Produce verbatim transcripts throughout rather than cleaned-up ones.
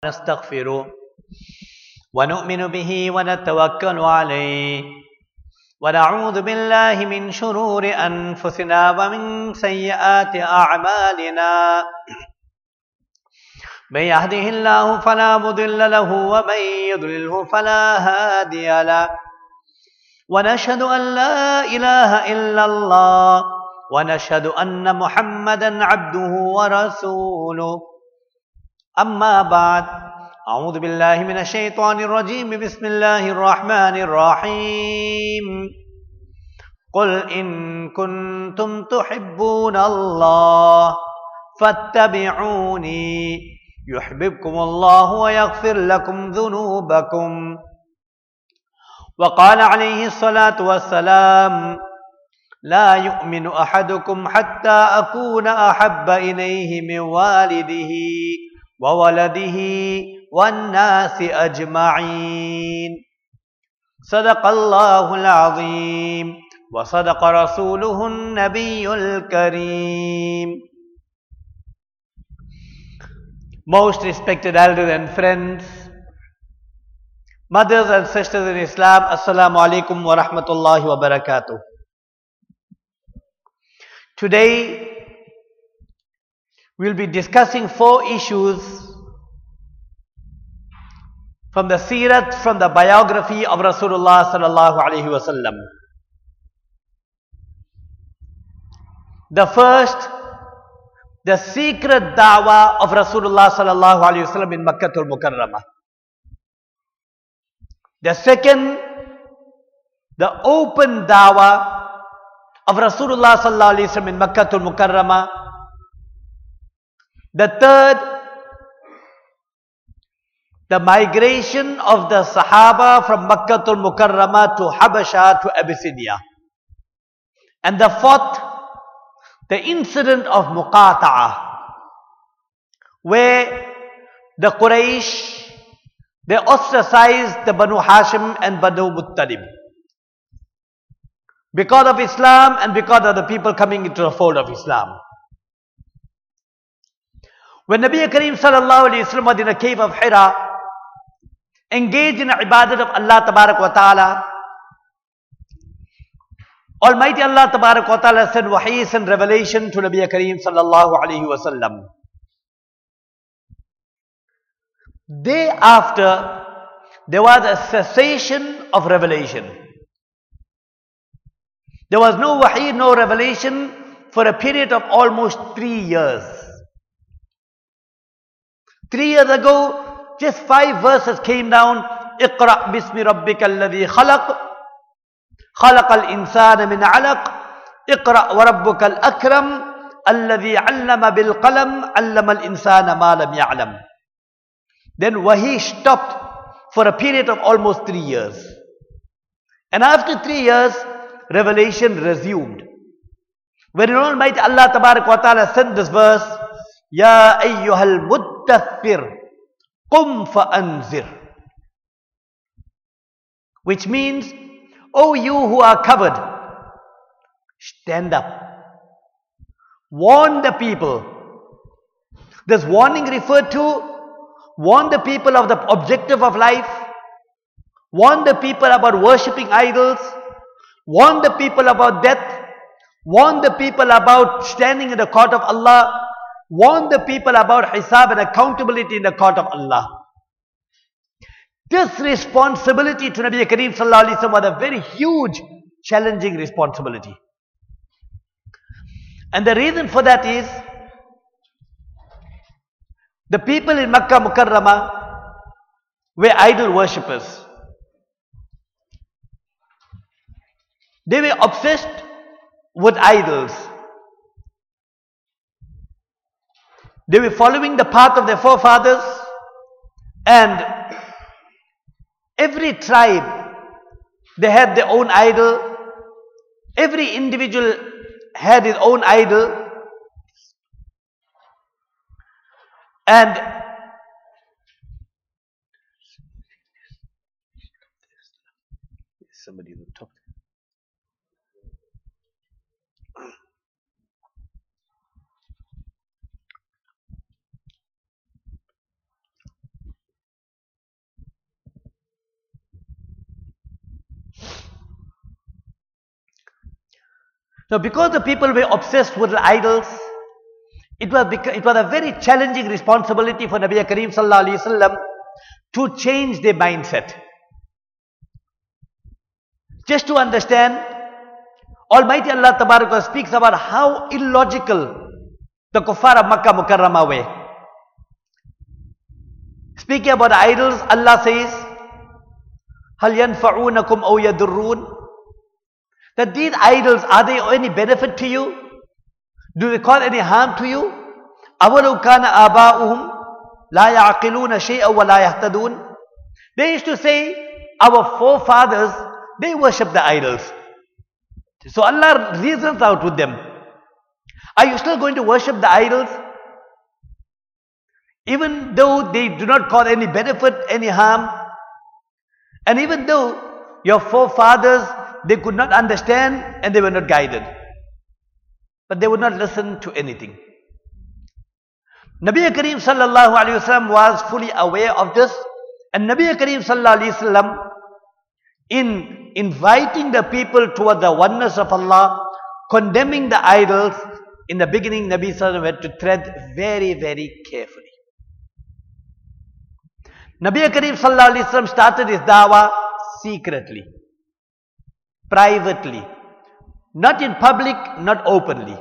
نستغفره ونؤمن به ونتوكل عليه ونعوذ بالله من شرور أنفسنا ومن سيئات أعمالنا من يهده الله فلا مضل له ومن يضلله فلا هادي له ونشهد أن لا إله إلا الله ونشهد أن محمدا عبده ورسوله أما بعد أعوذ بالله من الشيطان الرجيم بسم الله الرحمن الرحيم قل إن كنتم تحبون الله فاتبعوني يحببكم الله ويغفر لكم ذنوبكم وقال عليه الصلاة والسلام لا يؤمن أحدكم حتى أكون أحب إليه من والده وولده والناس أجمعين صدق الله العظيم وصدق رسوله النبي الكريم. Most respected elders and friends, mothers and sisters in Islam, Assalamu alaikum wa rahmatullahi wa barakatuh. Today we'll be discussing four issues from the seerat, from the biography of Rasulullah sallallahu alaihi wasallam. The first, the secret da'wah of Rasulullah sallallahu alaihi wasallam in Makkatul Mukarramah. The second, the open da'wah of Rasulullah sallallahu alaihi wasallam in Makkatul Mukarramah. The third, the migration of the Sahaba from Makkatul Mukarramah to Habasha to Abyssinia. And the fourth, the incident of Muqata'ah, where the Quraysh, they ostracized the Banu Hashim and Banu Muttalib because of Islam and because of the people coming into the fold of Islam. When Nabi Kareem sallallahu alayhi wa sallam was in the cave of Hira, engaged in the ibadat of Allah tabarak wa ta'ala, Almighty Allah tabarak wa ta'ala sent wahis and revelation to Nabi Kareem sallallahu alayhi wa sallam. Day after, there was a cessation of revelation. There was no wahi, no revelation for a period of almost three years. Three years ago, just five verses came down. Iqra' bismi rabbika alladhi khalaq. خلق الإنسان من علق اقرأ وربك الأكرم الذي علم بالقلم علم الإنسان ما لم يعلم. Then wahi stopped for a period of almost three years. And after three years, revelation resumed. When Almighty Allah Tabarak wa Ta'ala sent this verse, Ya ayyuhal muddathir qum fa'anzir, which means, O you who are covered, stand up. Warn the people. This warning referred to, warn the people of the objective of life, warn the people about worshipping idols, warn the people about death, warn the people about standing in the court of Allah, warn the people about hisab and accountability in the court of Allah. This responsibility to Nabi Kareem sallallahu alaihi wasallam was a very huge, challenging responsibility. And the reason for that is, the people in Makkah Mukarramah were idol worshippers. They were obsessed with idols. They were following the path of their forefathers, and every tribe, they had their own idol. Every individual had his own idol. And somebody at the top. So because the people were obsessed with the idols, it was, it was a very challenging responsibility for Nabi Kareem Sallallahu Alaihi Wasallam to change their mindset. Just to understand, Almighty Allah Tabaraka speaks about how illogical the kuffar of Makkah Mukarramah were. Speaking about idols, Allah says, هَلْ يَنْفَعُونَكُمْ أَوْ يَضُرُّونَ, that these idols, are they any benefit to you? Do they cause any harm to you? أَوَلَوْ كَانَ آبَاؤُهُمْ لَا يَعْقِلُونَ شَيْئًا وَلَا يَهْتَدُونَ. They used to say, our forefathers, they worship the idols. So Allah reasons out with them. Are you still going to worship the idols? Even though they do not cause any benefit, any harm. And even though your forefathers, they could not understand and they were not guided. But they would not listen to anything. Nabi Kareem Sallallahu Alaihi Wasallam was fully aware of this. And Nabi Kareem Sallallahu Alaihi Wasallam, in inviting the people toward the oneness of Allah, condemning the idols, in the beginning Nabi Sallallahu Alaihi Wasallam had to tread very, very carefully. Nabi Kareem Sallallahu Alaihi Wasallam started his dawah secretly, privately, not in public, not openly.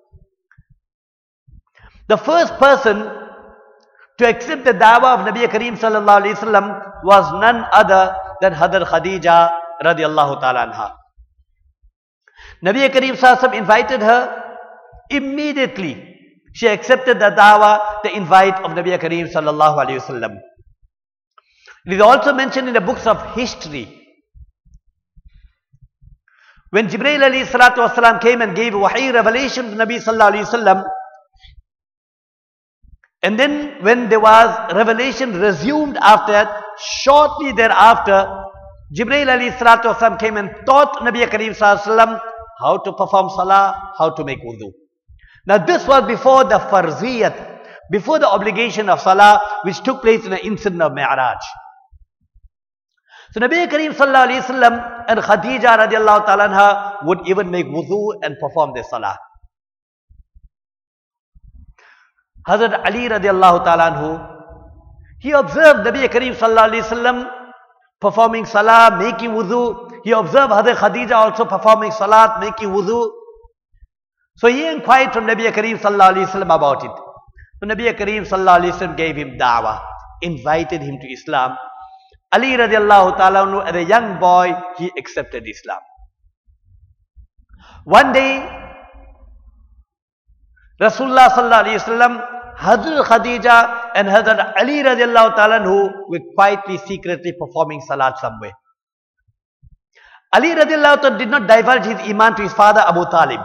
The first person to accept the dawah of Nabi Kareem Sallallahu Alaihi Wasallam was none other than Hazrat Khadija radiallahu ta'ala anha. Nabi Kareem Sallallahu Alaihi Wasallam invited her. Immediately, she accepted the dawah, the invite of Nabi Kareem Sallallahu Alaihi Wasallam. It is also mentioned in the books of history. When Jibreel alayhi salatu wasalam came and gave wahi revelation to Nabi Sallallahu Alaihi Wasallam, and then when there was revelation resumed after that, shortly thereafter, Jibreel alayhi salatu wasalam came and taught Nabi Kareem Sallallahu Alaihi Wasallam how to perform salah, how to make wudu. Now this was before the farziyat, before the obligation of salah, which took place in the incident of Mi'raj. So Nabi Kareem Sallallahu Alaihi Wasallam and Khadija radiallahu ta'ala anha would even make wudu and perform their salah. Hazrat Ali radiallahu ta'ala anhu, he observed Nabi Kareem Sallallahu Alaihi Wasallam performing salah, making wudu. He observed Hazrat Khadija also performing salat, making wudu. So he inquired from Nabi Kareem Sallallahu Alaihi Wasallam about it. So Nabi Kareem Sallallahu Alaihi Wasallam gave him da'wah, invited him to Islam. Ali radiallahu ta'ala anhu, as a young boy, he accepted Islam. One day, Rasulullah Sallallahu Alaihi Wasallam, Hazrat Khadija and Hazrat Ali radiallahu ta'ala anhu were quietly, secretly performing salat somewhere. Ali radiallahu ta'ala did not divulge his iman to his father Abu Talib.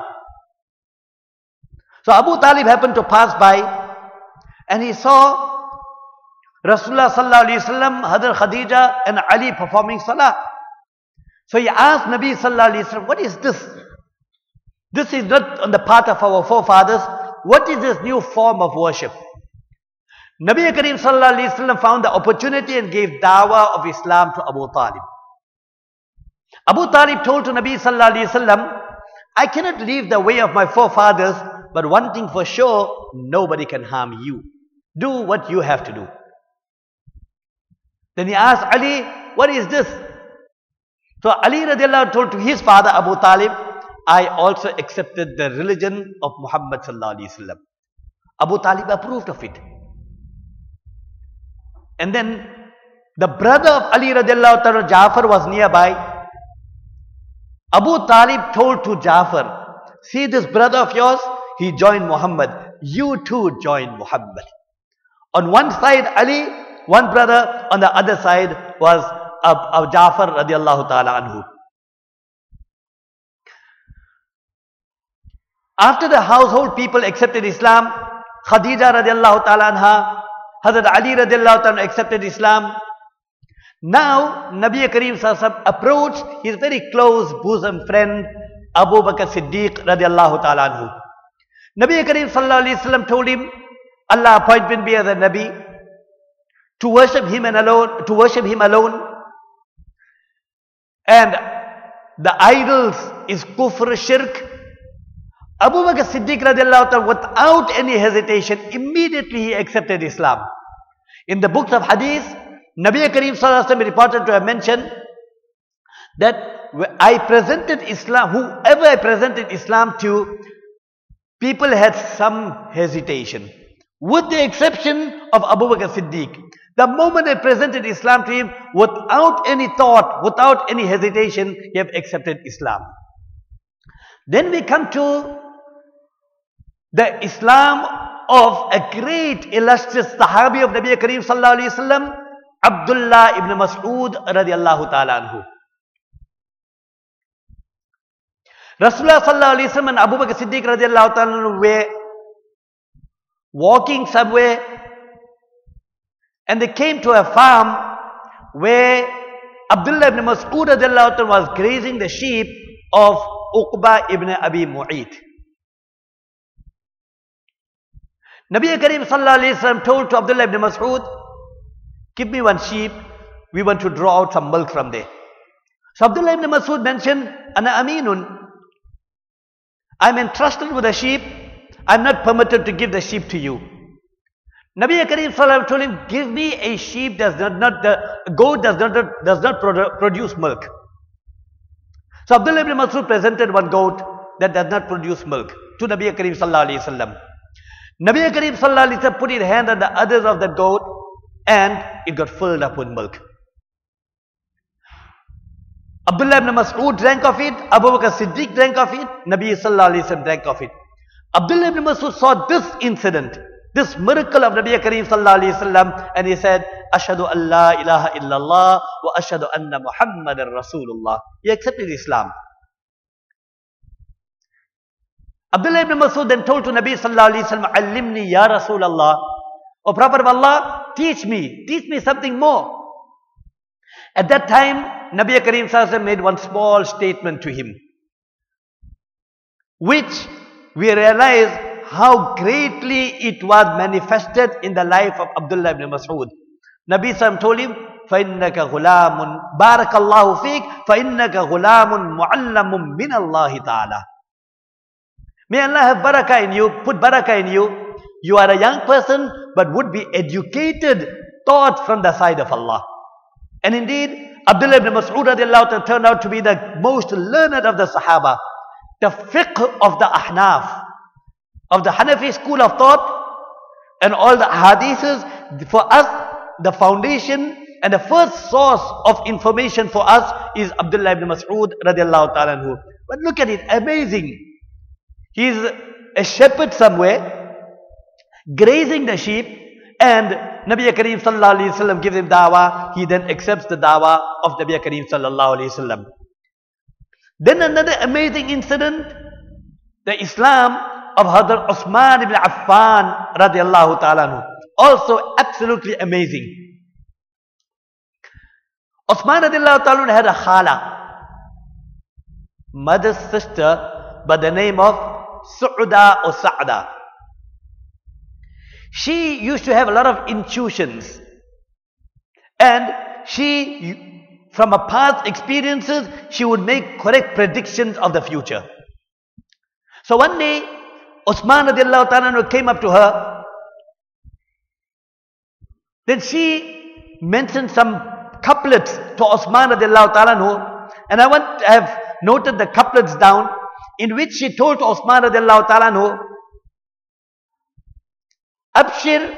So Abu Talib happened to pass by and he saw Rasulullah Sallallahu Alaihi Wasallam, Hazrat Khadija and Ali performing salah. So he asked Nabi Sallallahu Alaihi Wasallam, what is this? This is not on the part of our forefathers. What is this new form of worship? Nabi Kareem Sallallahu Alaihi Wasallam found the opportunity and gave dawah of Islam to Abu Talib. Abu Talib told to Nabi Sallallahu Alaihi Wasallam, I cannot leave the way of my forefathers, but one thing for sure, nobody can harm you. Do what you have to do. Then he asked Ali, what is this? So Ali radiallahu told to his father Abu Talib, I also accepted the religion of Muhammad Sallallahu Alaihi Wasallam. Abu Talib approved of it. And then the brother of Ali radiallahu ta'ala, Ja'far, was nearby. Abu Talib told to Ja'far, see this brother of yours, he joined Muhammad. You too join Muhammad. On one side Ali, one brother, on the other side was uh, Ja'far radiallahu ta'ala anhu. After the household people accepted Islam, Khadija radiallahu ta'ala anha, Hazrat Ali radiallahu ta'ala accepted Islam. Now Nabi Kareem Sallallahu Alaihi Wasallam approached his very close bosom friend Abu Bakr Siddiq radiallahu ta'ala anhu. Nabi Kareem Sallallahu Alaihi Wasallam told him, Allah appointed me as a Nabi to worship him and alone, to worship him alone. And the idols is kufr, shirk. Abu Bakr Siddiq radiallahu ta'ala, without any hesitation, immediately he accepted Islam. In the books of Hadith, Nabi Kareem Sallallahu Alaihi Wasallam reported to have mentioned that I presented Islam, whoever I presented Islam to, people had some hesitation. With the exception of Abu Bakr Siddiq. The moment I presented Islam to him, without any thought, without any hesitation, he have accepted Islam. Then we come to the Islam of a great illustrious Sahabi of Nabi Kareem Sallallahu Alaihi Wasallam, Abdullah ibn Mas'ud radiallahu ta'ala anhu. Rasulullah Sallallahu Alaihi Wasallam and Abu Bakr Siddiq radiallahu ta'ala anhu were walking somewhere, and they came to a farm where Abdullah ibn Mas'ud radiallahu ta'ala was grazing the sheep of Uqba ibn Abi Mu'ayt. Nabi Kareem Sallallahu Alaihi Wasallam told to Abdullah ibn Mas'ud, give me one sheep, we want to draw out some milk from there. So Abdullah ibn Mas'ud mentioned, Ana Aminun, I'm entrusted with a sheep, I'm not permitted to give the sheep to you. Nabi Kareem Sallallahu Alaihi Wasallam told him, give me a sheep that does not, the goat does not, does not produce milk. So Abdullah ibn Mas'ud presented one goat that does not produce milk to Nabi Kareem Sallallahu Alaihi Wasallam. Nabi Kareem Sallallahu Alaihi Wasallam put his hand on the others of the goat and it got filled up with milk. Abdullah ibn Mas'ud drank of it, Abu Bakr Siddiq drank of it, Nabi Sallallahu Alaihi Wasallam drank of it. Abdullah ibn Mas'ud saw this incident, this miracle of Nabi Kareem Sallallahu Alaihi Wasallam, and he said, Ashhadu an la ilaha illallah wa ashhadu anna Muhammadan Rasulullah. He accepted Islam. Abdullah ibn Mas'ud then told to Nabi Sallallahu Alaihi Wasallam, Allimni ya Rasulallah. O Prophet of Allah, teach me, teach me something more. At that time, Nabi Kareem Sallallahu Alaihi Wasallam made one small statement to him, which we realize how greatly it was manifested in the life of Abdullah ibn Mas'ud. Nabi Sallallahu told him, فَإِنَّكَ غُلَامٌ بَارَكَ اللَّهُ فِيكَ فَإِنَّكَ غُلَامٌ مُعَلَّمٌ مِّنَ اللَّهِ تَعَالَى. May Allah have barakah in you, put barakah in you. You are a young person, but would be educated, taught from the side of Allah. And indeed, Abdullah ibn Mas'ud radiallahu ta'ala turned out to be the most learned of the Sahaba. The fiqh of the Ahnaf, of the Hanafi school of thought, and all the hadiths, for us, the foundation and the first source of information for us is Abdullah ibn Mas'ud radiallahu ta'ala anhu. But look at it, amazing. He is a shepherd somewhere, grazing the sheep, and Nabi Kareem Sallallahu Alaihi Wasallam gives him dawah. He then accepts the dawah of Nabi Kareem Sallallahu Alaihi Wasallam. Then another amazing incident, the Islam of Hazrat Uthman ibn Affan radiallahu ta'ala anhu. Also absolutely amazing. Uthman radiallahu ta'ala anhu had a khala, mother's sister by the name of Su'da or Sa'da. She used to have a lot of intuitions, and she, from her past experiences, she would make correct predictions of the future. So one day, Uthman radiallahu ta'ala came up to her. Then she mentioned some couplets to Uthman radiallahu ta'ala, and I want to have noted the couplets down, in which she told to Uthman radiallahu ta'ala, Abshir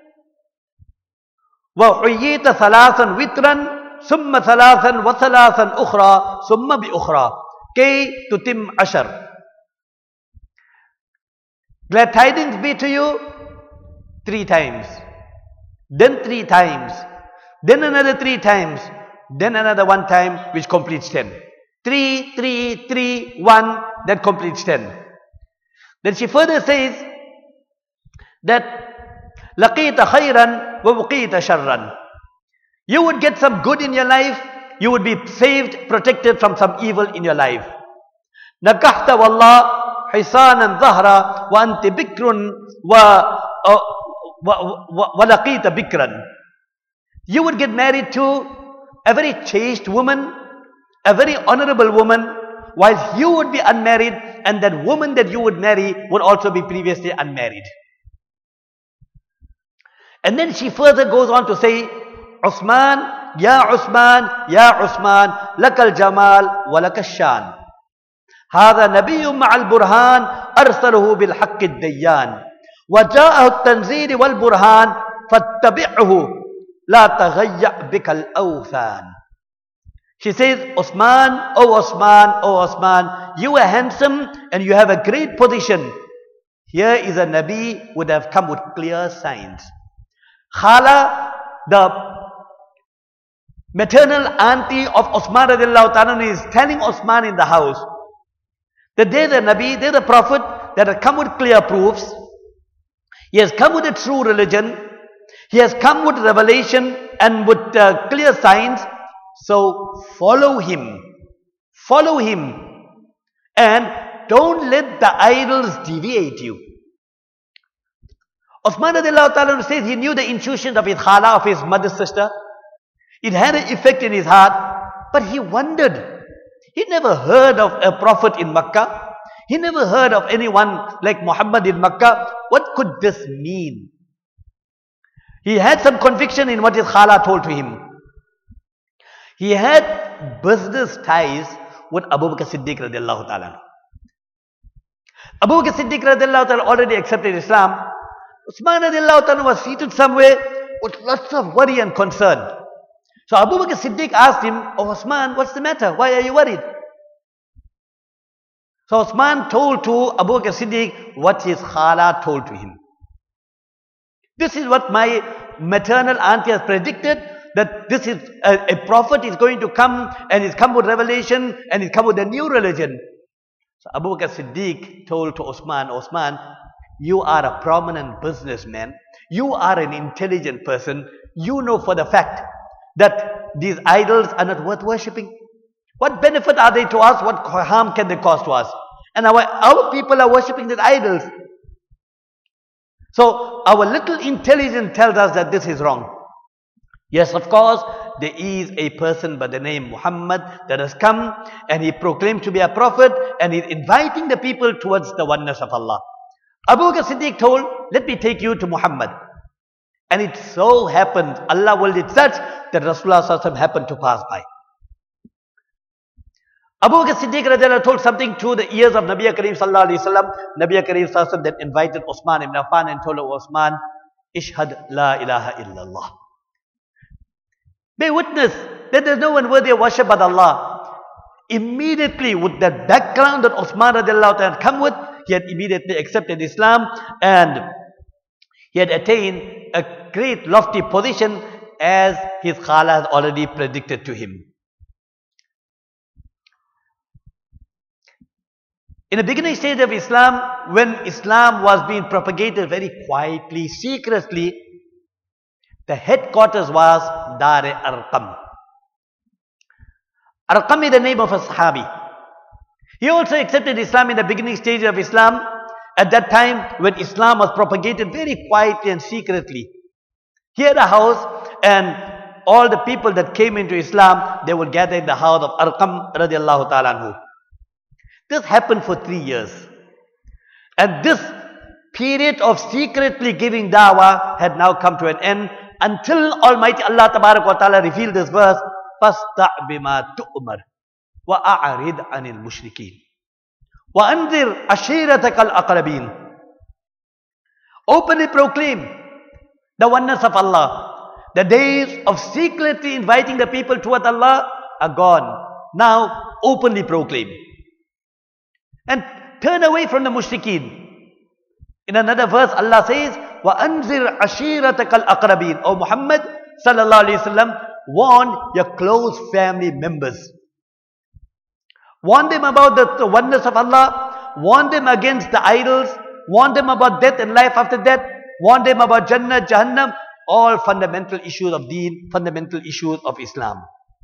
wa uyyita thalathan witran summa thalathan wa thalathan ukhra summa bi ukhra kay tutim ashar. Glad tidings be to you three times, then three times, then another three times, then another one time, which completes ten. Three, three, three, one, that completes ten. Then she further says that laqita khayran wa wuqita sharran. You would get some good in your life, you would be saved, protected from some evil in your life. Nakahta wallah hisanan zahra wa anti bikrun wa wa laqita bikran. You would get married to a very chaste woman, a very honorable woman, while you would be unmarried and that woman that you would marry would also be previously unmarried. And then she further goes on to say, Uthman, Ya Uthman, Ya Uthman, lakal jamal wa lakal shan. هذا نبي مع البرهان أرسله بالحق الديان وجاءه التنزيل والبرهان فاتبعه لا تغيّع بك الأوثان. She says, Uthman, oh Uthman, oh Uthman, you are handsome and you have a great position. Here is a Nabi who would have come with clear signs. Khala, the maternal auntie of Uthman radiallahu ta'ala, is telling Uthman in the house that they're the Nabi, they're the Prophet that have come with clear proofs. He has come with a true religion. He has come with revelation and with uh, clear signs. So follow him. Follow him. And don't let the idols deviate you. Uthman radiallahu ta'ala says he knew the intuitions of his khala, of his mother's sister. It had an effect in his heart. But he wondered. He never heard of a prophet in Makkah. He never heard of anyone like Muhammad in Makkah. What could this mean? He had some conviction in what his khala told to him. He had business ties with Abu Bakr Siddiq radiallahu ta'ala. Abu Bakr Siddiq radiallahu ta'ala already accepted Islam. Uthman radiallahu ta'ala was seated somewhere with lots of worry and concern. So Abu Bakr Siddiq asked him, oh Uthman, what's the matter? Why are you worried? So Uthman told to Abu Bakr Siddiq what his khala told to him. This is what my maternal auntie has predicted, that this is a, a prophet is going to come and he's come with revelation and he's come with a new religion. So Abu Bakr Siddiq told to Uthman, Uthman, you are a prominent businessman. You are an intelligent person. You know for the fact that these idols are not worth worshipping. What benefit are they to us? What harm can they cause to us? And our, our people are worshipping these idols. So our little intelligence tells us that this is wrong. Yes, of course, there is a person by the name Muhammad that has come and he proclaimed to be a prophet and he's inviting the people towards the oneness of Allah. Abu Bakr Siddiq told, let me take you to Muhammad. And it so happened, Allah willed it such that Rasulullah sallallahu alaihi wasallam happened to pass by. Abu Bakr Siddiq radiallahu told something to the ears of Nabi Kareem sallallahu alaihi wasallam. Nabi Kareem sallallahu alaihi wasallam then invited Uthman ibn Affan and told Uthman, Ishhad la ilaha illallah. Bear witness that there is no one worthy of worship but Allah. Immediately with that background that Uthman radiallahu had come with, he had immediately accepted Islam and he had attained a great lofty position as his khala had already predicted to him. In the beginning stage of Islam, when Islam was being propagated very quietly, secretly, the headquarters was Dar-e Arqam. Arqam is the name of a Sahabi. He also accepted Islam in the beginning stage of Islam. At that time, when Islam was propagated very quietly and secretly, he had a house and all the people that came into Islam, they would gather in the house of Arqam radiallahu ta'ala anhu. This happened for three years. And this period of secretly giving dawah had now come to an end until Almighty Allah Tabarak wa Ta'ala revealed this verse, فَاسْتَعْ بِمَا تُؤْمَرْ وَأَعْرِضْ عَنِ الْمُشْرِكِينَ وَأَنذِرْ عَشِيرَتَكَ الْأَقْرَبِينَ. Openly proclaim the oneness of Allah. The days of secretly inviting the people toward Allah are gone. Now openly proclaim. And turn away from the mushrikeen. In another verse, Allah says, وَأَنذِرْ عَشِيرَتَكَ الْأَقْرَبِينَ. O Muhammad sallallahu alayhi wa sallam, warn your close family members. Warn them about the, the oneness of Allah. Warn them against the idols. Warn them about death and life after death. Warn them about Jannah, Jahannam. All fundamental issues of deen, fundamental issues of Islam.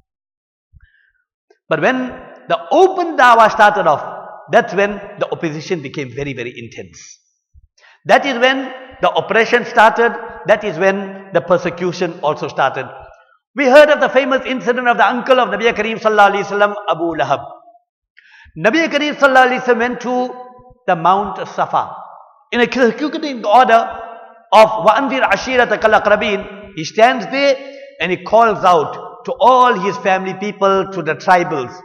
But when the open dawah started off, that's when the opposition became very, very intense. That is when the oppression started. That is when the persecution also started. We heard of the famous incident of the uncle of Nabi Kareem sallallahu alaihi wasallam, Abu Lahab. Nabi Kareem sallallahu alaihi wasallam went to the Mount Safa. In a consecutive order of وَأَنذِرْ عَشِيرَتَكَ الْأَقْرَبِينَ, he stands there and he calls out to all his family people, to the tribals,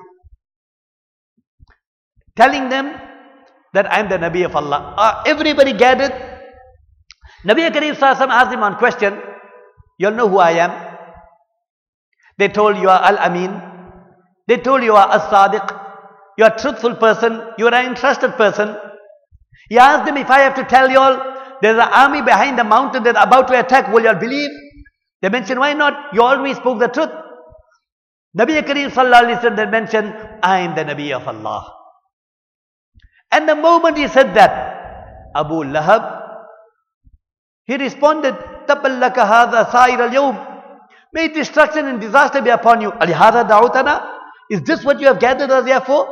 telling them that I am the Nabi of Allah. Uh, everybody gathered. Nabi Kareem sallallahu alaihi wasallam asked him one question. You all know who I am? They told you are Al-Amin. They told you are As-Sadiq. You are a truthful person. You are an entrusted person. He asked them, if I have to tell you all, there is an army behind the mountain that are about to attack, will you all believe? They mentioned, why not? You always spoke the truth. Nabi Kareem sallallahu alaihi wasallam, they mentioned, I am the Nabi of Allah. And the moment he said that, Abu Lahab, he responded, تَبَلَّكَ هَذَا سَائِرَ الْيَوْمِ, may destruction and disaster be upon you. أَلِهَذَا دَعُوتَنَا, is this what you have gathered us here for?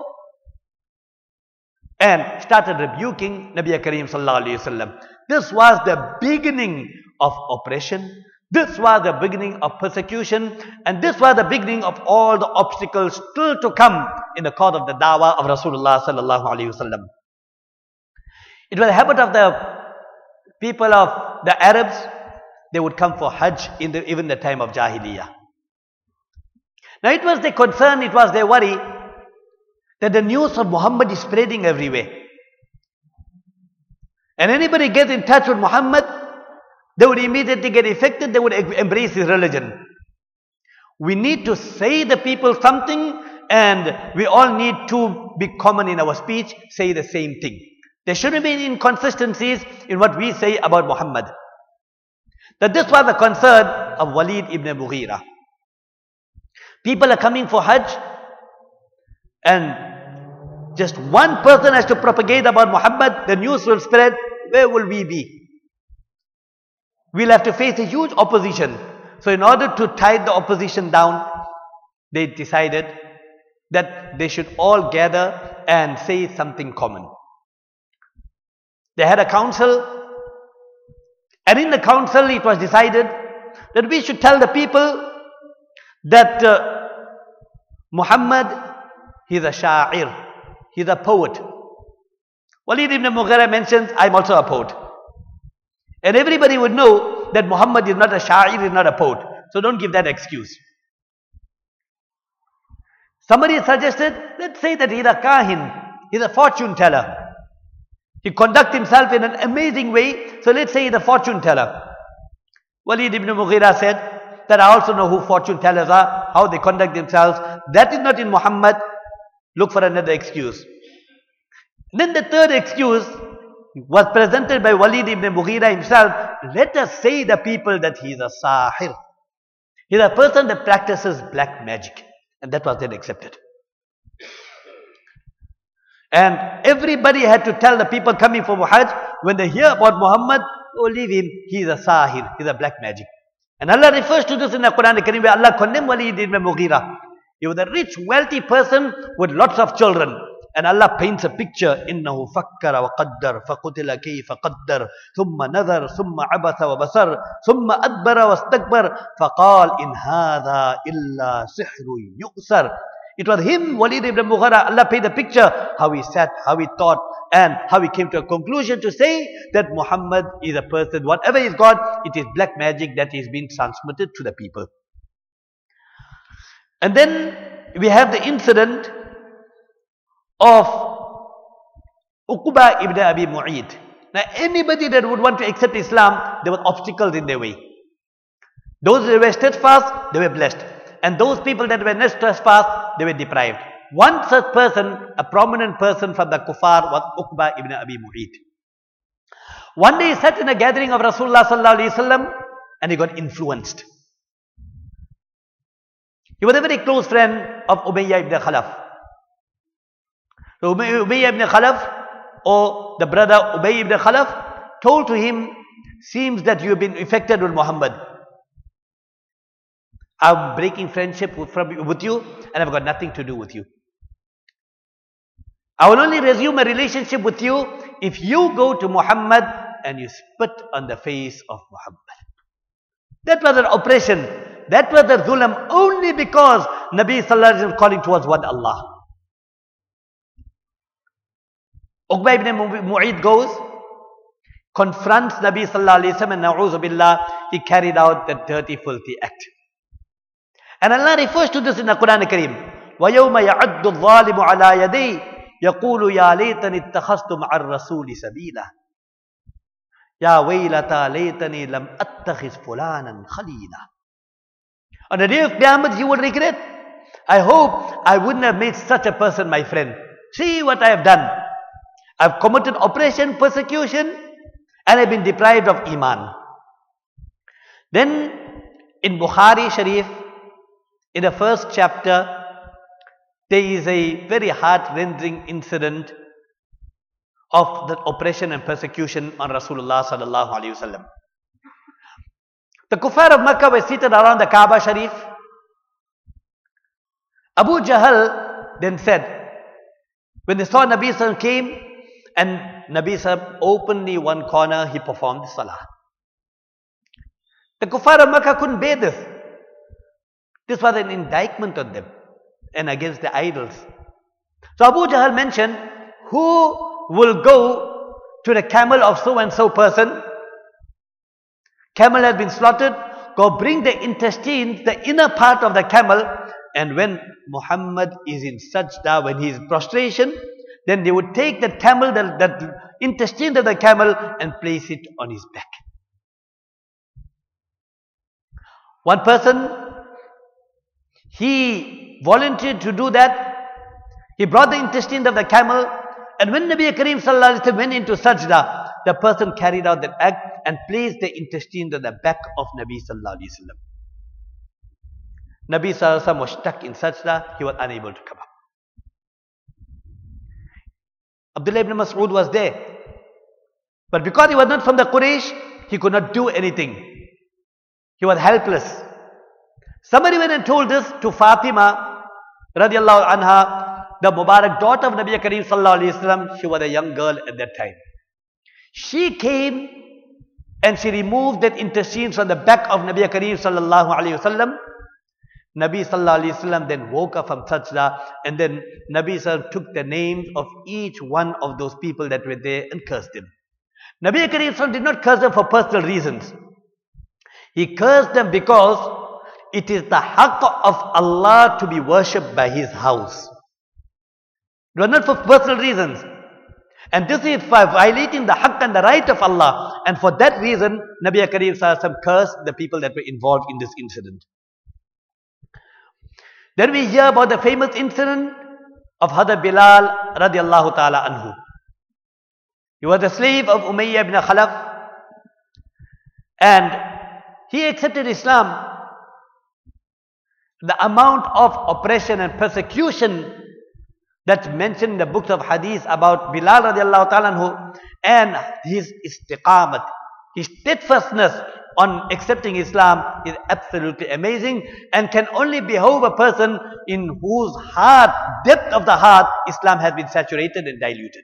And started rebuking Nabi Kareem sallallahu alaihi wasallam. This was the beginning of oppression. This was the beginning of persecution. And this was the beginning of all the obstacles still to come in the cause of the dawah of Rasulullah sallallahu alaihi wasallam. It was the habit of the people of the Arabs. They would come for Hajj in the, even the time of Jahiliyyah. Now it was their concern, it was their worry that the news of Muhammad is spreading everywhere. And anybody gets in touch with Muhammad, they would immediately get affected, they would embrace his religion. We need to say the people something, and we all need to be common in our speech, say the same thing. There shouldn't be inconsistencies in what we say about Muhammad. That this was the concern of Walid ibn Mughira. People are coming for Hajj, and just one person has to propagate about Muhammad, the news will spread. Where will we be? We'll have to face a huge opposition. So in order to tie the opposition down, they decided that they should all gather and say something common. They had a council, and in the council it was decided that we should tell the people that uh, Muhammad, he is a sha'ir, he is a poet. Walid ibn Mughira mentions, I am also a poet. And everybody would know that Muhammad is not a sha'ir, he is not a poet. So don't give that excuse. Somebody suggested, let's say that he is a kahin, he is a fortune teller. He conducts himself in an amazing way, so let's say he is a fortune teller. Walid ibn Mughira said that I also know who fortune tellers are, how they conduct themselves. That is not in Muhammad. Look for another excuse. Then the third excuse was presented by Walid ibn Mughira himself. Let us say the people that he is a sahir. He is a person that practices black magic. And that was then accepted. And everybody had to tell the people coming for Hajj, when they hear about Muhammad, oh leave him, he is a sahir, he is a black magic. And Allah refers to this in the Quran Al-Karim, where Allah condemned Walid ibn Mughira. He was a rich, wealthy person with lots of children. And Allah paints a picture, إِنَّهُ فَكَّرَ وَقَدَّرَ فَقُتِلَ كَيْفَ قَدَّرَ ثُمَّ نَذَرَ ثُمَّ عَبَثَ وَبَصَرَ ثُمَّ أَدْبَرَ وَاسْتَكْبَرَ فَقَالَ إِنْ هَذَا إِلَّا سِحْرٌ يُؤْثَرُ. It was him, Walid ibn Mughira. Allah painted a picture, how he sat, how he thought, and how he came to a conclusion to say that Muhammad is a person, whatever is God, it is black magic that is being transmitted to the people. And then we have the incident of Uqba ibn Abi Mu'ayt. Now anybody that would want to accept Islam, there were obstacles in their way. Those that were steadfast, they were blessed. And those people that were not steadfast, they were deprived. One such person, a prominent person from the kuffar, was Uqba ibn Abi Mu'ayt. One day he sat in a gathering of Rasulullah sallallahu alaihi wasallam, and he got influenced. He was a very close friend of Umayyah ibn Khalaf. So Umayyah ibn Khalaf, or the brother Ubay ibn Khalaf, told to him, seems that you have been infected with Muhammad. I'm breaking friendship with, from, with you, and I've got nothing to do with you. I will only resume a relationship with you if you go to Muhammad and you spit on the face of Muhammad. That was an oppression. That was the dhulam only because Nabi sallallahu alaihi wasallam calling towards one Allah. Uqba ibn Mu'ayt goes, confronts Nabi sallallahu alayhi wa sallam, and na'udhu billah, he carried out the dirty, filthy act. And Allah refers to this in the Quran Kareem. وَيَوْمَ يَعَدُّ الظَّالِمُ عَلَى يَدَيْهِ يَقُولُ يَا لَيْتَنِي اتَّخَذْتُ مَعَ الرَّسُولِ سَبِيلًا يَا وَيْلَتَى لَيْتَنِي لَمْ أَتَّخِذْ فُلَانًا خَلِيلًا. On the day of Qiyamah, he will regret. I hope I wouldn't have made such a person my friend. See what I have done. I've committed oppression, persecution, and I've been deprived of Iman. Then in Bukhari Sharif, in the first chapter, there is a very heart-rending incident of the oppression and persecution on Rasulullah sallallahu alaihi wasallam. The kuffar of Makkah were seated around the Kaaba Sharif. Abu Jahl then said, when they saw Nabi sallallahu alaihi wasallam came, and Nabi sallallahu alaihi wasallam openly one corner, he performed salah. The kuffar of Makkah couldn't bear this. This was an indictment on them and against the idols. So Abu Jahl mentioned, who will go to the camel of so and so person? Camel has been slaughtered. Go bring the intestines, the inner part of the camel. And when Muhammad is in sajda, when he is in prostration, then they would take that camel, that, that intestine of the camel, and place it on his back. One person, he volunteered to do that. He brought the intestine of the camel, and when Nabi Kareem sallallahu alaihi wasallam went into sajda, the person carried out that act and placed the intestine on the back of Nabi sallallahu alaihi wasallam. Nabi sallallahu alaihi wasallam was stuck in sajda, he was unable to come up. Abdullah ibn Mas'ud was there, but because he was not from the Quraysh, he could not do anything. He was helpless. Somebody went and told this to Fatima radiallahu anha, the Mubarak daughter of Nabi Kareem sallallahu alaihi wasallam. She was a young girl at that time. She came and she removed that intestine from the back of Nabi Kareem sallallahu alaihi wasallam. Nabi sallallahu alaihi wasallam then woke up from sajda, and then Nabi sallallahu took the names of each one of those people that were there and cursed them. Nabi Kareem sallallahu did not curse them for personal reasons. He cursed them because it is the haqq of Allah to be worshipped by His house. It was not for personal reasons. And this is for violating the haqq and the right of Allah. And for that reason, Nabi Kareem sallallahu alaihi wasallam cursed the people that were involved in this incident. Then we hear about the famous incident of Hadrat Bilal radiallahu ta'ala anhu. He was a slave of Umayyah ibn Khalaf, and he accepted Islam. The amount of oppression and persecution that's mentioned in the books of hadith about Bilal radiallahu ta'ala anhu, and his istiqamat, his steadfastness on accepting Islam is absolutely amazing, and can only behove a person in whose heart, depth of the heart, Islam has been saturated and diluted.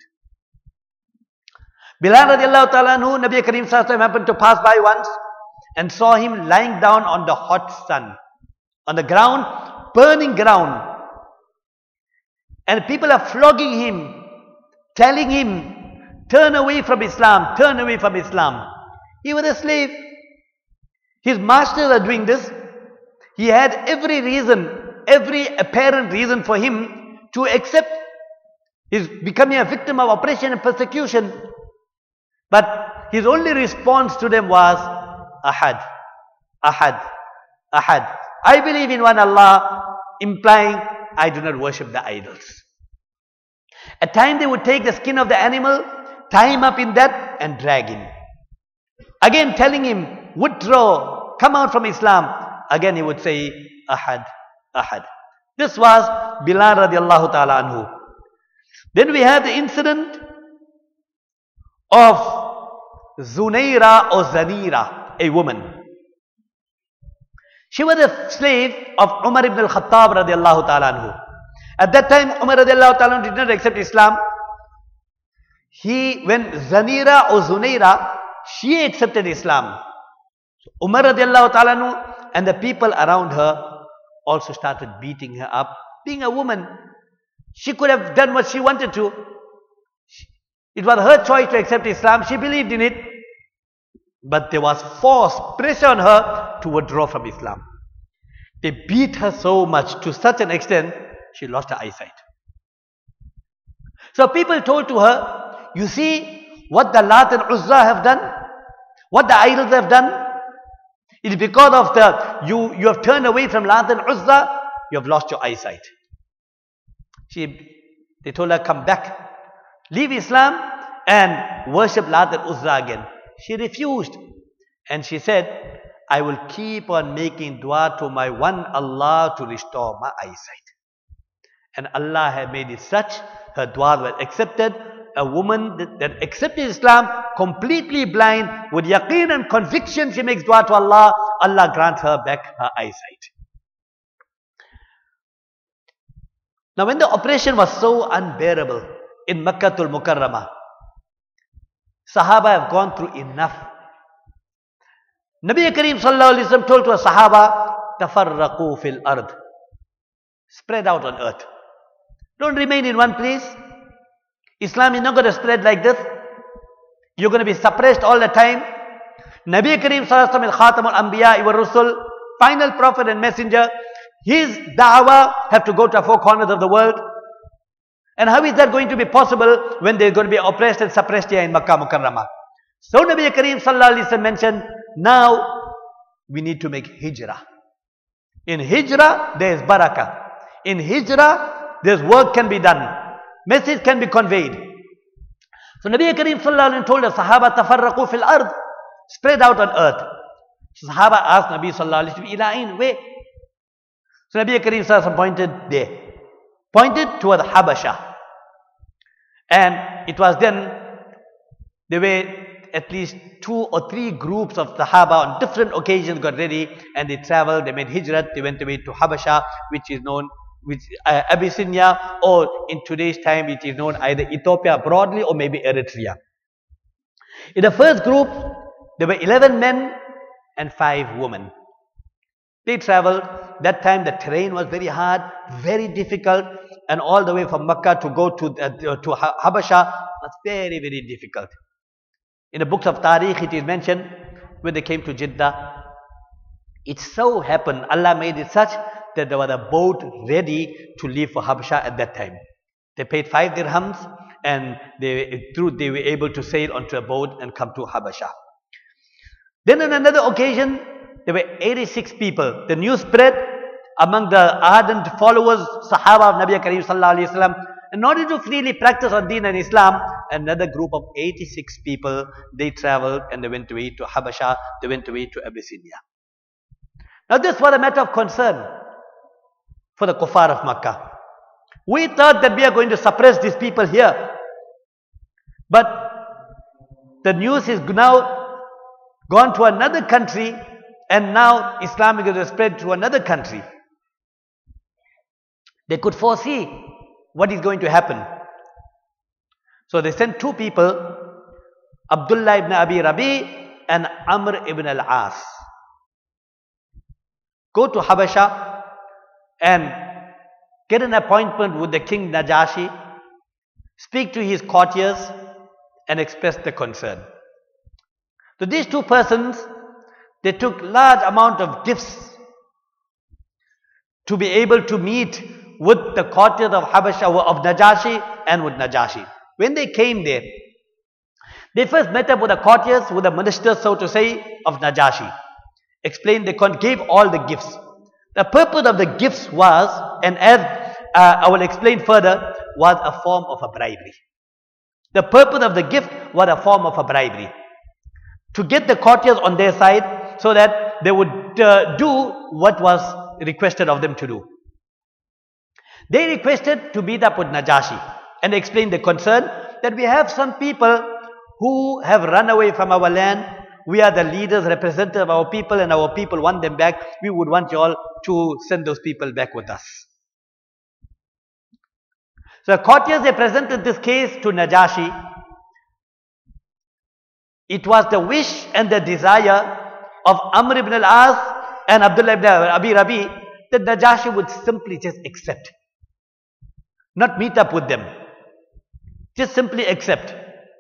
Bilal radiallahu ta'ala anhu, Nabi Kareem sallallahu alaihi wasallam happened to pass by once and saw him lying down on the hot sun, on the ground, burning ground. And people are flogging him, telling him, turn away from Islam, turn away from Islam. He was a slave. His masters are doing this. He had every reason, every apparent reason for him to accept. He's becoming a victim of oppression and persecution. But his only response to them was, Ahad, Ahad, Ahad. I believe in one Allah, implying I do not worship the idols. At times they would take the skin of the animal, tie him up in that, and drag him. Again telling him, withdraw, come out from Islam. Again he would say, Ahad, Ahad. This was Bilal radiallahu ta'ala anhu. Then we have the incident of Zunaira or Zanira, a woman. She was a slave of Umar ibn al-Khattab radiallahu ta'ala anhu. At that time, Umar radiallahu ta'ala anhu did not accept Islam. He, when Zanira or Zunaira, she accepted Islam. So Umar radiallahu ta'ala anhu and the people around her also started beating her up. Being a woman, she could have done what she wanted to. It was her choice to accept Islam. She believed in it. But there was force, pressure on her to withdraw from Islam. They beat her so much, to such an extent, she lost her eyesight. So people told to her, you see what the Lat and Uzza have done? What the idols have done? It is because of the, you, you have turned away from Lat and Uzza, you have lost your eyesight. She, they told her, come back, leave Islam and worship Lat and Uzza again. She refused. And she said, I will keep on making dua to my one Allah to restore my eyesight. And Allah had made it such, her dua was accepted. A woman that, that accepted Islam, completely blind, with yaqeen and conviction, she makes dua to Allah. Allah grants her back her eyesight. Now when the oppression was so unbearable in Makkatul Mukarramah, Sahaba have gone through enough. Nabi Kareem Sallallahu Alaihi Wasallam told to a Sahaba, Tafarraqu fil ard. Spread out on earth. Don't remain in one place. Islam is not going to spread like this. You're going to be suppressed all the time. Nabi Kareem Sallallahu Alaihi Wasallam is Khatamul Anbiya wa Rusul, final prophet and messenger. His da'wah have to go to four corners of the world. And how is that going to be possible when they're going to be oppressed and suppressed here in Makkah Mukarramah? So Nabi Kareem Sallallahu Alaihi Wasallam mentioned, now we need to make hijrah. In hijrah, there is barakah. In hijrah, there's work can be done. Message can be conveyed. So Nabi Kareem Sallallahu Alaihi Wasallam told the Sahaba, Tafarraqu fil ard. Spread out on earth. So Sahaba asked Nabi Sallallahu Alaihi Wasallam, Ila'in, where? So Nabi Kareem Sallallahu Alaihi Wasallam pointed there. Pointed toward Habasha. And it was then, there were at least two or three groups of Sahaba on different occasions got ready and they traveled, they made hijrat, they went away to Habasha, which is known, which uh, Abyssinia, or in today's time it is known either Ethiopia broadly or maybe Eritrea. In the first group, there were eleven men and five women. They traveled. That time the terrain was very hard, very difficult, and all the way from Makkah to go to, uh, to Habasha was very, very difficult. In the books of Tariq it is mentioned, when they came to Jeddah, it so happened, Allah made it such that there was a boat ready to leave for Habasha at that time. They paid five dirhams and they, through, they were able to sail onto a boat and come to Habasha. Then on another occasion, there were eighty-six people. The news spread among the ardent followers, Sahaba of Nabi Kareem Sallallahu Alaihi Wasallam. In order to freely practice on Deen and Islam, another group of eighty-six people, they traveled and they went away to Habasha, they went away to Abyssinia. Now this was a matter of concern for the kuffar of Makkah. We thought that we are going to suppress these people here. But the news is now gone to another country, and now Islam is going to spread to another country. They could foresee what is going to happen. So they sent two people, Abdullah ibn Abi Rabi and Amr ibn al-As. Go to Habasha and get an appointment with the king Najashi, speak to his courtiers and express the concern. So these two persons, they took large amount of gifts to be able to meet with the courtiers of Habasha, of Najashi and with Najashi. When they came there, they first met up with the courtiers, with the ministers, so to say, of Najashi. Explained, they gave all the gifts. The purpose of the gifts was, and as uh, I will explain further, was a form of a bribery. The purpose of the gift was a form of a bribery. To get the courtiers on their side so that they would uh, do what was requested of them to do. They requested to meet up with Najashi and explain the concern that we have some people who have run away from our land. We are the leaders, representatives of our people, and our people want them back. We would want you all to send those people back with us. So the courtiers, they presented this case to Najashi. It was the wish and the desire of Amr ibn al-As and Abdullah ibn Abi Rabi that Najashi would simply just accept. Not meet up with them. Just simply accept.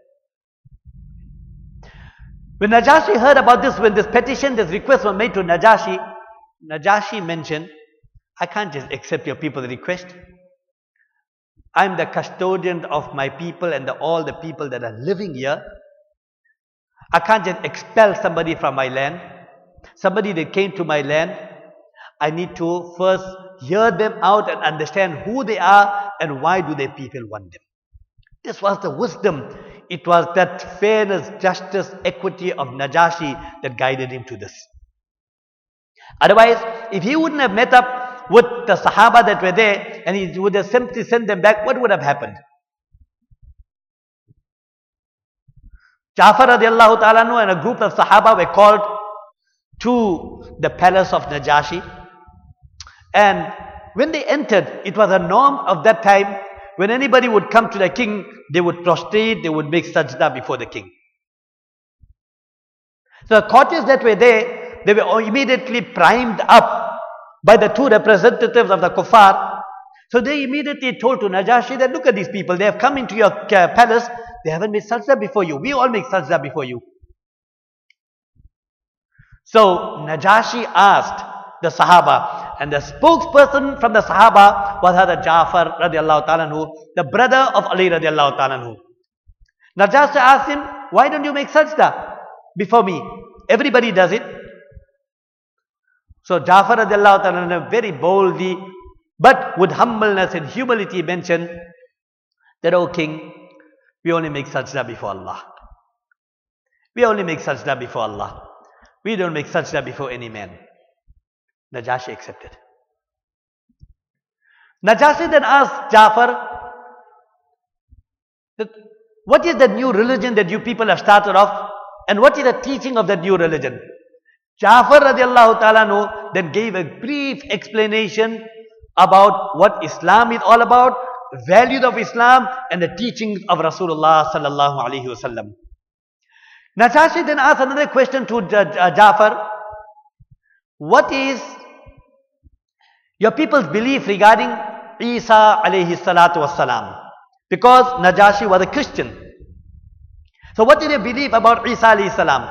When Najashi heard about this, when this petition, this request was made to Najashi, Najashi mentioned, I can't just accept your people's request. I'm the custodian of my people and the, all the people that are living here. I can't just expel somebody from my land. Somebody that came to my land, I need to first hear them out and understand who they are and why do their people want them. This was the wisdom. It was that fairness, justice, equity of Najashi that guided him to this. Otherwise, if he wouldn't have met up with the Sahaba that were there and he would have simply sent them back, what would have happened? Ja'far radiallahu ta'ala anhu and a group of Sahaba were called to the palace of Najashi. And when they entered, it was a norm of that time. When anybody would come to the king, they would prostrate, they would make sajda before the king. So the courtiers that were there, they were immediately primed up by the two representatives of the kuffar. So they immediately told to Najashi that, look at these people, they have come into your palace, they haven't made sajda before you. We all make sajda before you. So Najashi asked the Sahaba, and the spokesperson from the Sahaba was Hazrat Ja'far radiallahu ta'ala anhu, the brother of Ali radiallahu ta'ala anhu. Najashi asked him, why don't you make sajda before me? Everybody does it. So Ja'far radiallahu ta'ala anhu very boldly, but with humbleness and humility mentioned that, O king, we only make sajda before Allah. We only make sajda before Allah. We don't make sajda before any man. Najashi accepted. Najashi then asked Ja'far, that, what is the new religion that you people have started off? And what is the teaching of that new religion? Ja'far radiallahu ta'ala anhu then gave a brief explanation about what Islam is all about, values of Islam and the teachings of Rasulullah sallallahu alaihi wasallam. Najashi then asked another question to Ja'far. What is your people's belief regarding Isa alayhi salatu wassalam? Because Najashi was a Christian. So what did they believe about Isa alayhi salam?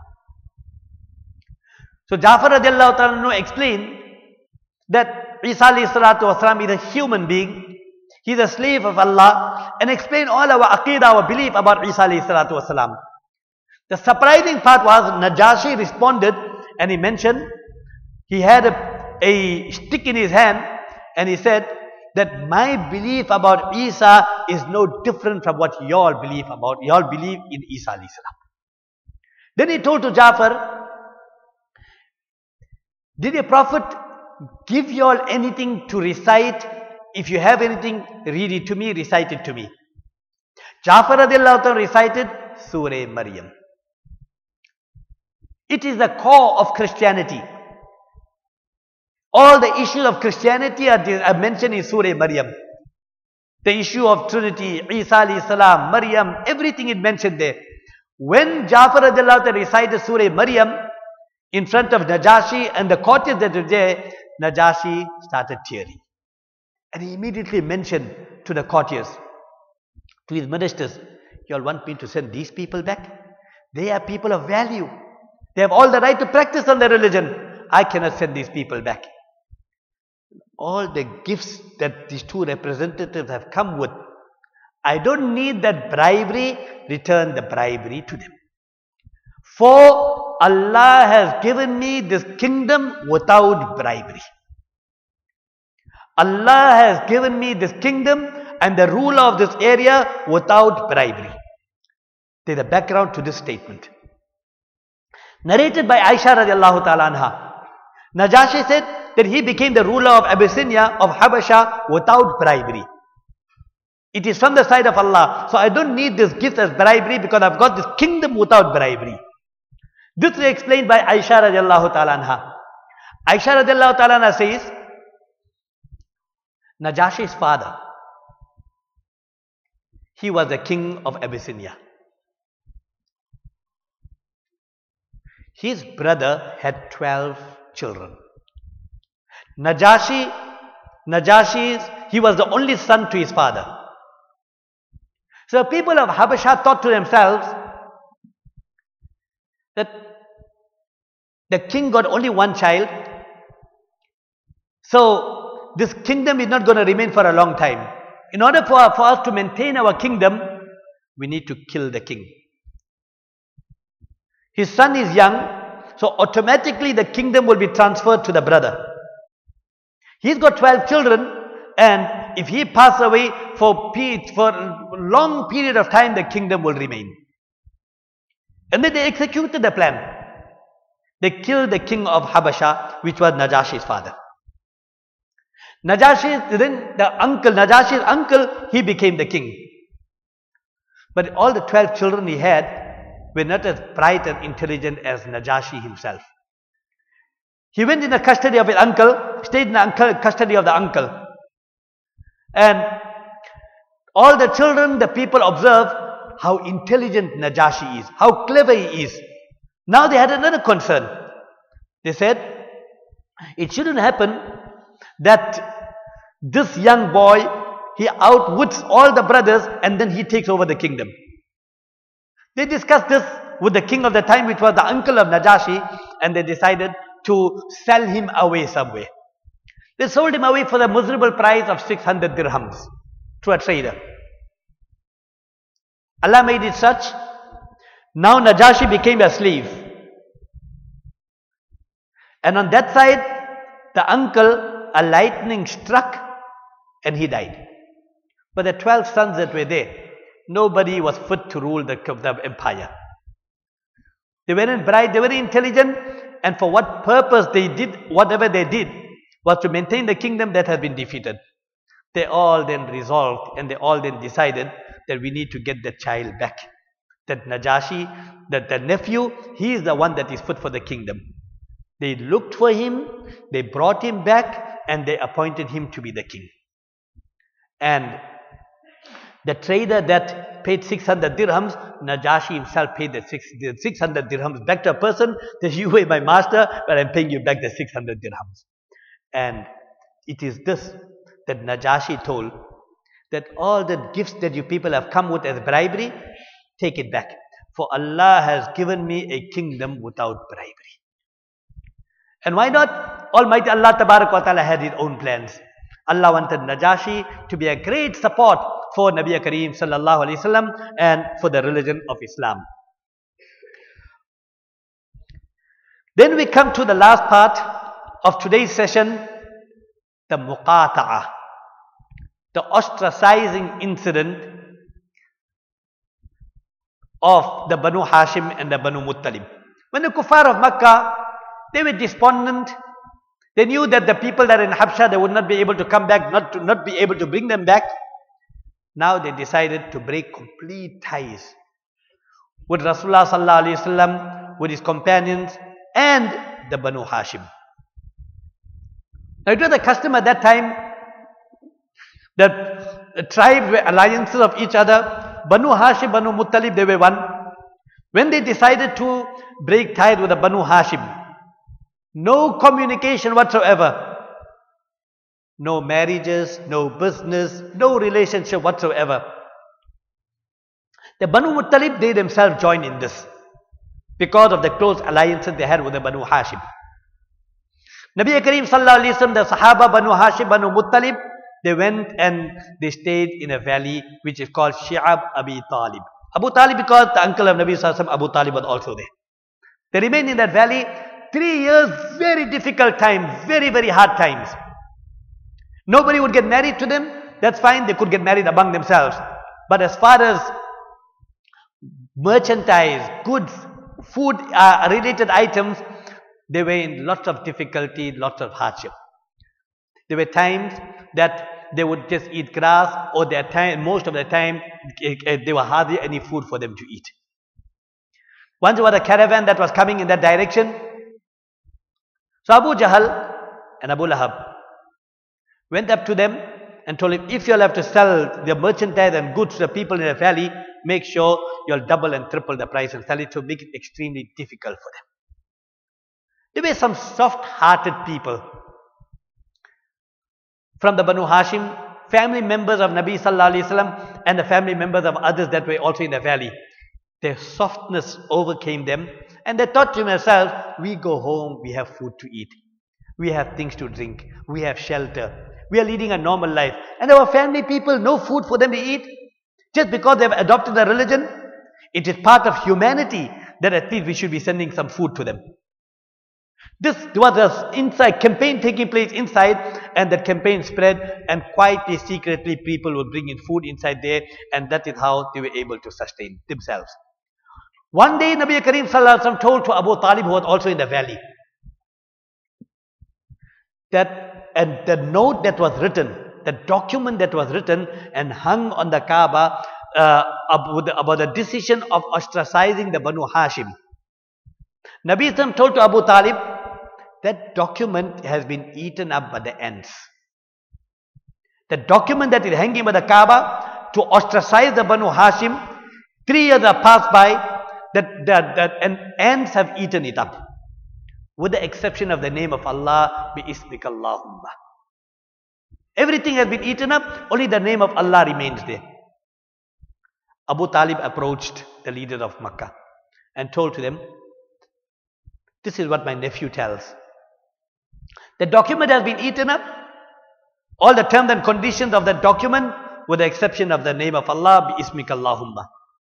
So Ja'far radiallahu ta'ala explained that Isa alayhi salatu wassalam is a human being. He is a slave of Allah, and explained all our aqeedah, our belief about Isa alayhi salatu wassalam. The surprising part was Najashi responded and he mentioned he had a, a stick in his hand and he said that my belief about Isa is no different from what you all believe about. You all believe in Isa alayhi salam. Then he told to Ja'far, did the Prophet give you all anything to recite? If you have anything, read it to me, recite it to me. Ja'far radiallahu ta'ala recited Surah Maryam. It is the core of Christianity. All the issues of Christianity are, are mentioned in Surah Maryam. The issue of Trinity, Isa alayhi salam, Maryam, everything is mentioned there. When Ja'far radiallahu ta'ala recited Surah Maryam in front of Najashi and the courtiers that were there, Najashi started tearing. And he immediately mentioned to the courtiers, to his ministers, you all want me to send these people back? They are people of value. They have all the right to practice on their religion. I cannot send these people back. All the gifts that these two representatives have come with, I don't need that bribery, return the bribery to them. For Allah has given me this kingdom without bribery. Allah has given me this kingdom and the ruler of this area without bribery. There's a background to this statement. Narrated by Aisha radiallahu ta'ala anha. Najashi said that he became the ruler of Abyssinia, of Habasha, without bribery. It is from the side of Allah. So I don't need this gift as bribery because I've got this kingdom without bribery. This is explained by Aisha radiallahu ta'ala anha. Aisha radiallahu ta'ala anha says, Najashi's father, he was the king of Abyssinia. His brother had twelve children. Najashi, Najashi's, he was the only son to his father. So the people of Habasha thought to themselves that the king got only one child. So this kingdom is not going to remain for a long time. In order for, for us to maintain our kingdom, we need to kill the king. His son is young, so automatically the kingdom will be transferred to the brother. He's got twelve children, and if he passes away for, for a long period of time, the kingdom will remain. And then they executed the plan. They killed the king of Habasha, which was Najashi's father. Najashi, then the uncle, Najashi's uncle, he became the king. But all the twelve children he had were not as bright and intelligent as Najashi himself. He went in the custody of his uncle, stayed in the uncle, custody of the uncle. And all the children, the people observe how intelligent Najashi is, how clever he is. Now they had another concern. They said, it shouldn't happen that this young boy, he outwits all the brothers and then he takes over the kingdom. They discussed this with the king of the time, which was the uncle of Najashi, and they decided to sell him away somewhere. They sold him away for the miserable price of six hundred dirhams to a trader. Allah made it such, now Najashi became a slave. And on that side, the uncle, a lightning struck and he died. But the twelve sons that were there, nobody was fit to rule the, the empire. They weren't bright, they were intelligent, and for what purpose they did, whatever they did, was to maintain the kingdom that had been defeated. They all then resolved and they all then decided that we need to get the child back. That Najashi, that the nephew, he is the one that is fit for the kingdom. They looked for him, they brought him back, and they appointed him to be the king. And the trader that paid six hundred dirhams, Najashi himself paid the six hundred dirhams back to a person, that you were my master, but I'm paying you back the six hundred dirhams. And it is this that Najashi told, that all the gifts that you people have come with as bribery, take it back. For Allah has given me a kingdom without bribery. And why not? Almighty Allah Tabarak wa Ta'ala had his own plans. Allah wanted Najashi to be a great support for Nabi Kareem Sallallahu Alaihi Wasallam and for the religion of Islam. Then we come to the last part of today's session, the Muqata'a, the ostracizing incident of the Banu Hashim and the Banu Muttalib. When the Kuffar of Makkah, they were despondent. They knew that the people that are in Habsha, they would not be able to come back, not to not be able to bring them back. Now they decided to break complete ties with Rasulullah Sallallahu Alaihi Wasallam, with his companions, and the Banu Hashim. Now it was the custom at that time that the tribes were alliances of each other. Banu Hashim, Banu Muttalib, they were one. When they decided to break ties with the Banu Hashim, no communication whatsoever, no marriages, no business, no relationship whatsoever. The Banu Muttalib, they themselves joined in this because of the close alliances they had with the Banu Hashim. Nabi Kareem Sallallahu Alaihi Wasallam, the Sahaba, Banu Hashim, Banu Muttalib, they went and they stayed in a valley which is called Shi'ab Abi Talib. Abu Talib, because the uncle of Nabi Sallallahu Alaihi Wasallam, Abu Talib, was also there. They remained in that valley three years, very difficult times, very, very hard times. Nobody would get married to them. That's fine, they could get married among themselves. But as far as merchandise, goods, food uh, related items, they were in lots of difficulty, lots of hardship. There were times that they would just eat grass, or their time, most of the time, there were hardly any food for them to eat. Once there was a caravan that was coming in that direction. So Abu Jahl and Abu Lahab went up to them and told him, if you'll have to sell the merchandise and goods to the people in the valley, make sure you'll double and triple the price and sell it to make it extremely difficult for them. There were some soft-hearted people from the Banu Hashim, family members of Nabi Sallallahu Alaihi Wasallam, and the family members of others that were also in the valley. Their softness overcame them, And they thought to themselves, we go home, we have food to eat. We have things to drink. We have shelter. We are leading a normal life. And our family people, no food for them to eat. Just because they have adopted the religion, it is part of humanity that at least we should be sending some food to them. This was an inside campaign taking place inside, and that campaign spread, and quietly, secretly, people would bring in food inside there, and that is how they were able to sustain themselves. One day, Nabi Kareem Sallallahu Alaihi Wasallam told to Abu Talib, who was also in the valley, that, and the note that was written, the document that was written and hung on the Kaaba uh, about, the, about the decision of ostracizing the Banu Hashim. Nabi Sallam told to Abu Talib, that document has been eaten up by the ants. The document that is hanging by the Kaaba to ostracize the Banu Hashim, three years have passed by, that, that, that and ants have eaten it up. With the exception of the name of Allah, bi-ismika Allahumma. Everything has been eaten up, only the name of Allah remains there. Abu Talib approached the leaders of Makkah and told to them, this is what my nephew tells. The document has been eaten up. All the terms and conditions of that document, with the exception of the name of Allah, bi-ismika Allahumma.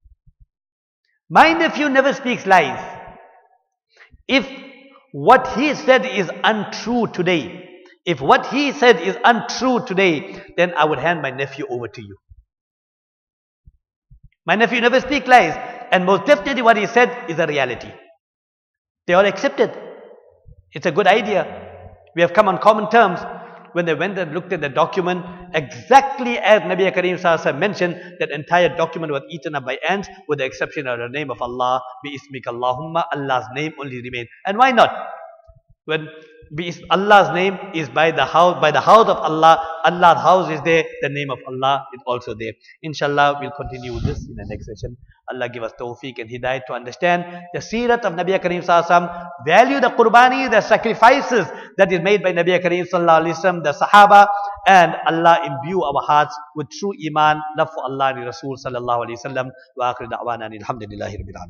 My nephew never speaks lies. If what he said is untrue today, if what he said is untrue today, then I would hand my nephew over to you. My nephew never speaks lies, and most definitely what he said is a reality. They all accepted. It's a good idea. We have come on common terms. When they went and looked at the document, exactly as Nabi Kareem Sallallahu Alaihi Wasallam mentioned, that entire document was eaten up by ants, with the exception of the name of Allah, bi-ismika Allahumma, Allah's name only remained. And why not? When Allah's name is by the house, by the house of Allah, Allah's house is there, the name of Allah is also there. Inshallah, we'll continue with this in the next session. Allah give us tawfiq and hidayah to understand the seerat of Nabi Kareem Sallallahu Alaihi Wasallam, value the qurbani, the sacrifices that is made by Nabi Kareem Sallallahu Alaihi Wasallam, the Sahaba, and Allah imbue our hearts with true iman, love for Allah and Rasul Sallallahu Alaihi Wasallam. Wa akhir da'wana alhamdulillahi rabbil alamin.